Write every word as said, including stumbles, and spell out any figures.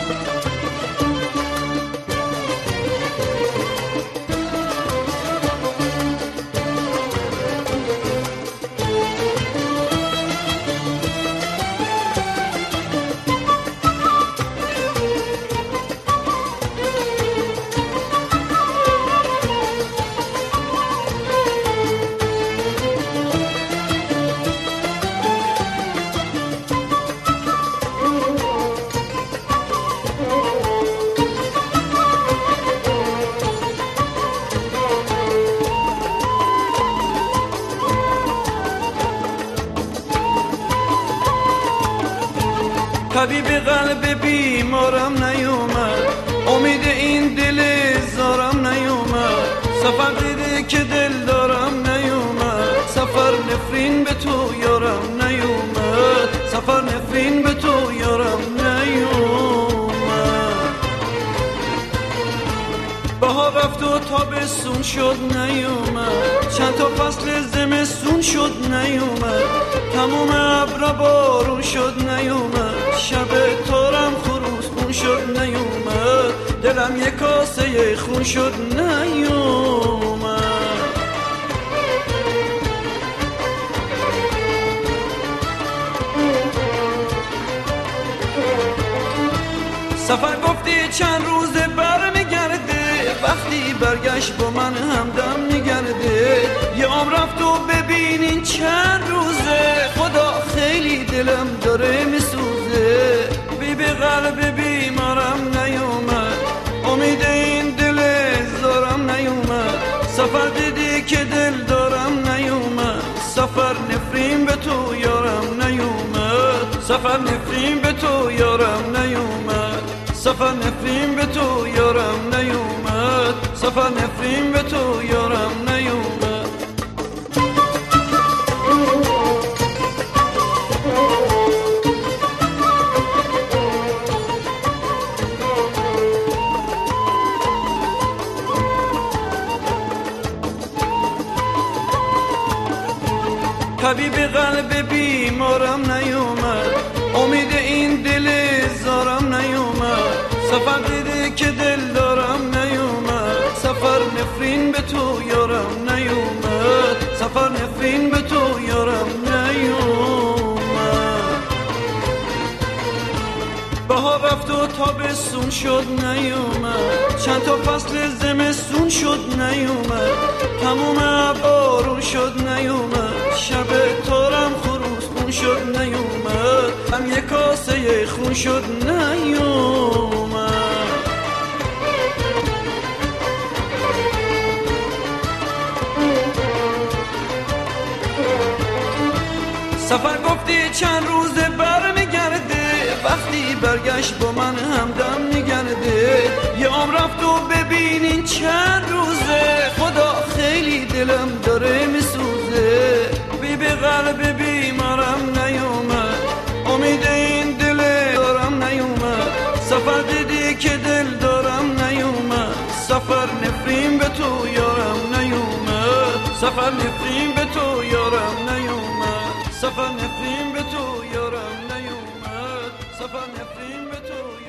طبیب قلب بیمارم نیومد، امید این دل زارم نیومد، سفر دیده که دل دارم نیومد، سفر نفرین به تو یارم نیومد، سفر نفرین به تو یارم نیومد. بهار رفت و تابستون شد نیومد، چند تا فصل زمستون شد نیومد، تموم ابرا بارون شد نیومد، شب تارم خروسبون شد نیومد، دلم یک کاسه خون شد نیومد. سفر گفتی چند روزه برمیگرده، وقتی برگشت با من همدم میگرده، یه عمر رفت و ببینین چند روزه، خدا خیلی دلم داره میسوزه. بی به قلب بیمارم نیومد، امید این دل زارم نیومد، سفر دیدی که دل دارم نیومد، سفر نفرین به تو یارم نیومد، سفر نفرین به تو یارم نیومد، سفر نفرین به تو یارم نیومد، سفر نفرین به تو یارم نیومد. طبیب قلب بیمارم نیومد، امید این دل زارم نیومد، سفر دیده که دل دارم نیومد، سفر نفرین به تو یارم نیومد، سفر نفرین به تو یارم نیومد. بهار رفت و تابستون شد نیومد، چند تا فصل زمستون شد نیومد، تموم بارون شد نیومد، شب تارم خروسبون شد نیومد، هم یک کاسه خون شد نیومد. سفر گفتی چند روزه برمیگرده، وقتی برگشت با من همدم میگرده، یه عمر رفت و ببینین چند روزه، خدا خیلی دلم داره میسوزه. بی به قلب بیمارم نیومد، امید این دل دارم نیومد، سفر دیدی که دل دارم نیومد، سفر نفرین به تو یارم نیومد، سفر نفرین به تو یارم نیومد، سفر نفرین به تو یارم نیومد، سفر نفرین به تو